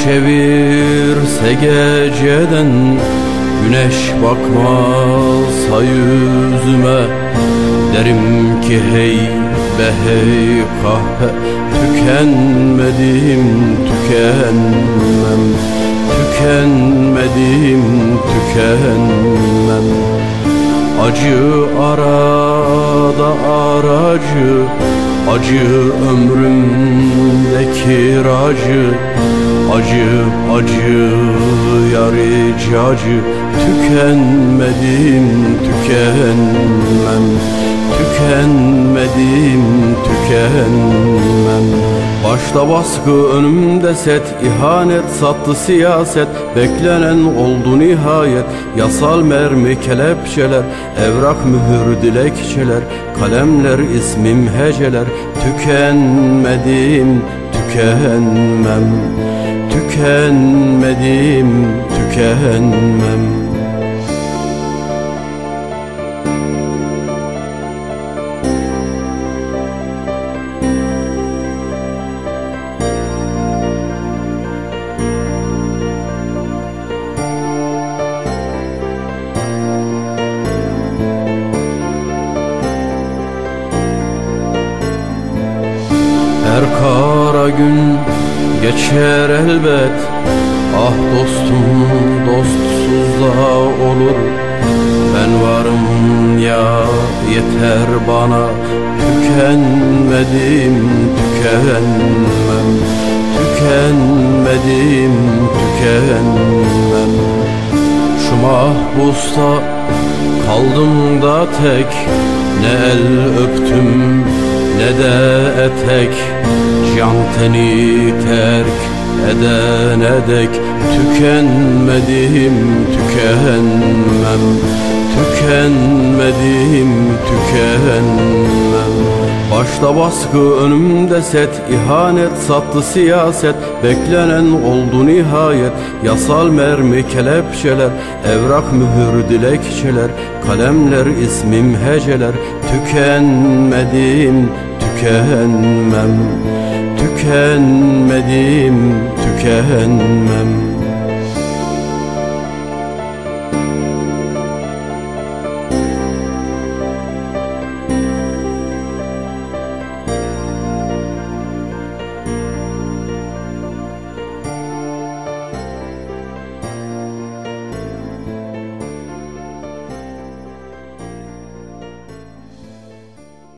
çevirse geceden, güneş bakmazsa yüzüme, derim ki hey be hey kahpe, tükenmedim tükenmem, tükenmedim tükenmem. Acı arada aracı, acı ömrümdeki racı, acı acı yarıcı acı, tükenmedim tükenmem, tükenmedim tükenmem. Başta baskı önümde set, ihanet sattı siyaset, beklenen oldu nihayet. Yasal mermi kelepçeler, evrak mühür dilekçeler, kalemler ismim heceler, tükenmedim tükenmem, tükenmedim tükenmem. Her kara gün geçer elbet, ah dostum dostsuz da olur. Ben varım ya yeter bana, tükenmedim tükenmem, tükenmedim tükenmem. Şu mahpusta kaldım da tek, ne el öptüm ne de etek, can teni terk edene dek, tükenmedim tükenmem, tükenmedim tükenmem. Başta baskı önümde set, ihanet sattı siyaset, beklenen oldu nihayet. Yasal mermi kelepçeler, evrak mühür dilekçeler, kalemler ismim heceler, tükenmedim tükenmem, tükenmedim tükenmem.